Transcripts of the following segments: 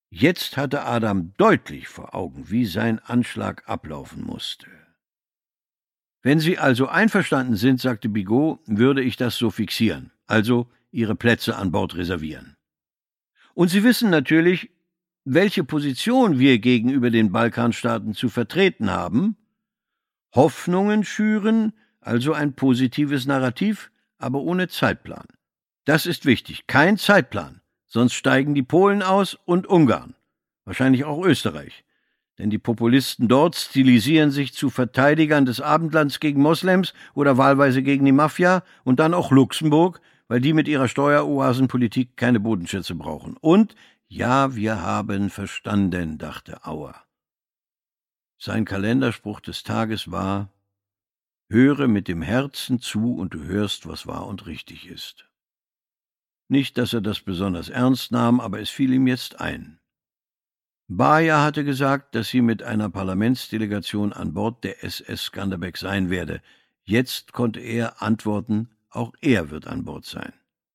Jetzt hatte Adam deutlich vor Augen, wie sein Anschlag ablaufen musste. »Wenn Sie also einverstanden sind«, sagte Bigot, »würde ich das so fixieren, also Ihre Plätze an Bord reservieren. Und Sie wissen natürlich, welche Position wir gegenüber den Balkanstaaten zu vertreten haben. Hoffnungen schüren, also ein positives Narrativ, aber ohne Zeitplan. Das ist wichtig, kein Zeitplan, sonst steigen die Polen aus und Ungarn, wahrscheinlich auch Österreich. Denn die Populisten dort stilisieren sich zu Verteidigern des Abendlands gegen Moslems oder wahlweise gegen die Mafia und dann auch Luxemburg, weil die mit ihrer Steueroasenpolitik keine Bodenschätze brauchen. Und, ja, wir haben verstanden, dachte Auer. Sein Kalenderspruch des Tages war: Höre mit dem Herzen zu und du hörst, was wahr und richtig ist. Nicht, dass er das besonders ernst nahm, aber es fiel ihm jetzt ein. Bayer hatte gesagt, dass sie mit einer Parlamentsdelegation an Bord der SS Skanderbeg sein werde. Jetzt konnte er antworten, auch er wird an Bord sein.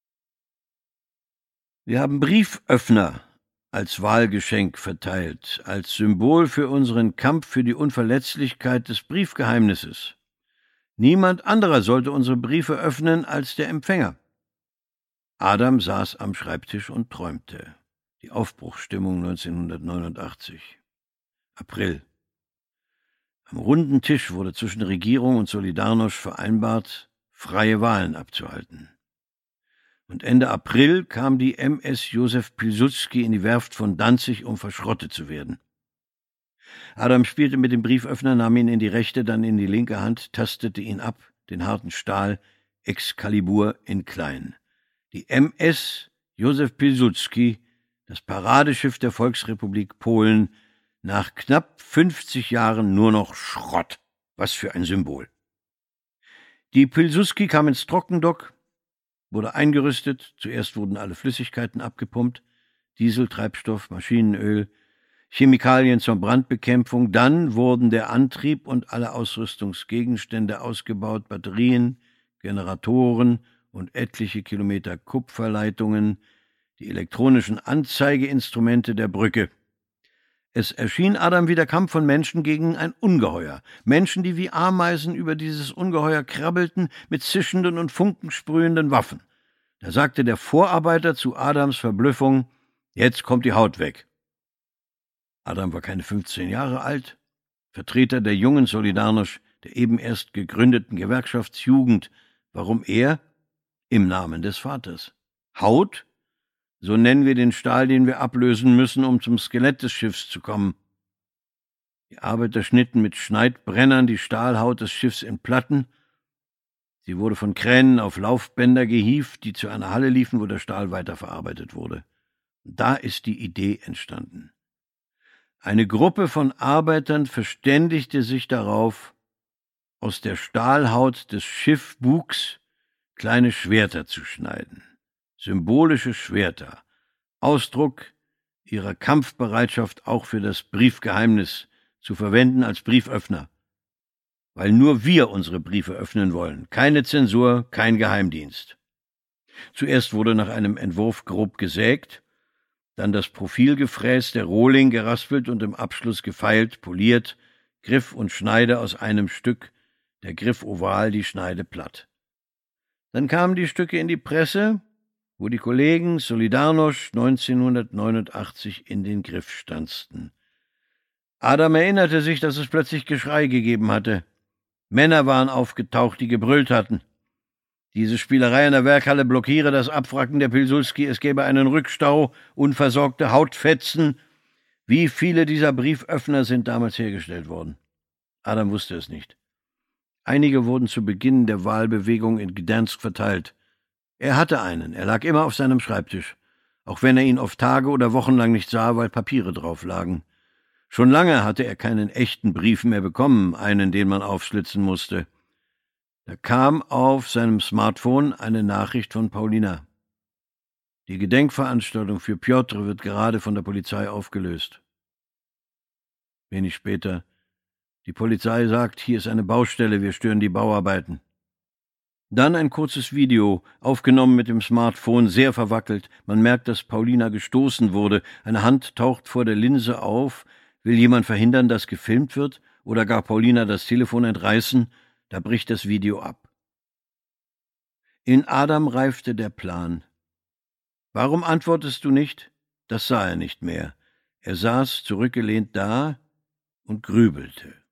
Wir haben Brieföffner als Wahlgeschenk verteilt, als Symbol für unseren Kampf für die Unverletzlichkeit des Briefgeheimnisses. Niemand anderer sollte unsere Briefe öffnen als der Empfänger. Adam saß am Schreibtisch und träumte. Die Aufbruchsstimmung 1989. April. Am runden Tisch wurde zwischen Regierung und Solidarność vereinbart, freie Wahlen abzuhalten. Und Ende April kam die MS Josef Pilsudski in die Werft von Danzig, um verschrottet zu werden. Adam spielte mit dem Brieföffner, nahm ihn in die rechte, dann in die linke Hand, tastete ihn ab, den harten Stahl, Excalibur in klein. Die MS Josef Pilsudski, das Paradeschiff der Volksrepublik Polen, nach knapp 50 Jahren nur noch Schrott. Was für ein Symbol. Die Pilsudski kam ins Trockendock, wurde eingerüstet. Zuerst wurden alle Flüssigkeiten abgepumpt, Diesel, Treibstoff, Maschinenöl, Chemikalien zur Brandbekämpfung. Dann wurden der Antrieb und alle Ausrüstungsgegenstände ausgebaut, Batterien, Generatoren und etliche Kilometer Kupferleitungen, die elektronischen Anzeigeinstrumente der Brücke. Es erschien Adam wie der Kampf von Menschen gegen ein Ungeheuer. Menschen, die wie Ameisen über dieses Ungeheuer krabbelten, mit zischenden und funkensprühenden Waffen. Da sagte der Vorarbeiter zu Adams Verblüffung: »Jetzt kommt die Haut weg.« Adam war keine 15 Jahre alt, Vertreter der jungen Solidarność, der eben erst gegründeten Gewerkschaftsjugend. Warum er? Im Namen des Vaters. Haut? So nennen wir den Stahl, den wir ablösen müssen, um zum Skelett des Schiffs zu kommen. Die Arbeiter schnitten mit Schneidbrennern die Stahlhaut des Schiffs in Platten. Sie wurde von Kränen auf Laufbänder gehievt, die zu einer Halle liefen, wo der Stahl weiterverarbeitet wurde. Da ist die Idee entstanden. Eine Gruppe von Arbeitern verständigte sich darauf, aus der Stahlhaut des Schiffbugs kleine Schwerter zu schneiden. Symbolische Schwerter, Ausdruck ihrer Kampfbereitschaft auch für das Briefgeheimnis zu verwenden als Brieföffner. Weil nur wir unsere Briefe öffnen wollen, keine Zensur, kein Geheimdienst. Zuerst wurde nach einem Entwurf grob gesägt, dann das Profilgefräß der Rohling geraspelt und im Abschluss gefeilt, poliert, Griff und Schneide aus einem Stück, der Griff oval, die Schneide platt. Dann kamen die Stücke in die Presse, wo die Kollegen Solidarność 1989 in den Griff stanzten. Adam erinnerte sich, dass es plötzlich Geschrei gegeben hatte. Männer waren aufgetaucht, die gebrüllt hatten. Diese Spielerei in der Werkhalle blockiere das Abwracken der Pilsudski, es gäbe einen Rückstau, unversorgte Hautfetzen. Wie viele dieser Brieföffner sind damals hergestellt worden? Adam wusste es nicht. Einige wurden zu Beginn der Wahlbewegung in Gdansk verteilt. Er hatte einen, er lag immer auf seinem Schreibtisch, auch wenn er ihn oft Tage oder Wochen lang nicht sah, weil Papiere drauf lagen. Schon lange hatte er keinen echten Brief mehr bekommen, einen, den man aufschlitzen musste. Da kam auf seinem Smartphone eine Nachricht von Paulina. Die Gedenkveranstaltung für Pjotr wird gerade von der Polizei aufgelöst. Wenig später: Die Polizei sagt, hier ist eine Baustelle, wir stören die Bauarbeiten. Dann ein kurzes Video, aufgenommen mit dem Smartphone, sehr verwackelt. Man merkt, dass Paulina gestoßen wurde. Eine Hand taucht vor der Linse auf. Will jemand verhindern, dass gefilmt wird? Oder gar Paulina das Telefon entreißen? Da bricht das Video ab. In Adam reifte der Plan. »Warum antwortest du nicht?« Das sah er nicht mehr. Er saß zurückgelehnt da und grübelte.